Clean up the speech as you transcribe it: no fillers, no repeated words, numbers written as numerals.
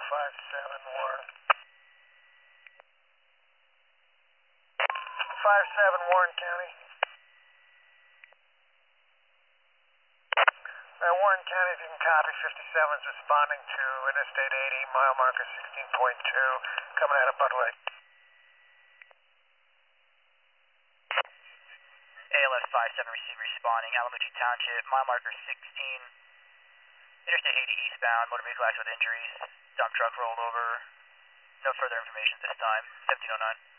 Warren. 57 Warren County. Warren County, if you can copy, 57 is responding to Interstate 80, mile marker 16.2, coming out of Bud Lake. ALS 57 receive responding, Alamucci Township, mile marker 16, Interstate 80 eastbound, motor vehicle accident with injuries, dump truck rolled over. No further information at this time, 1709.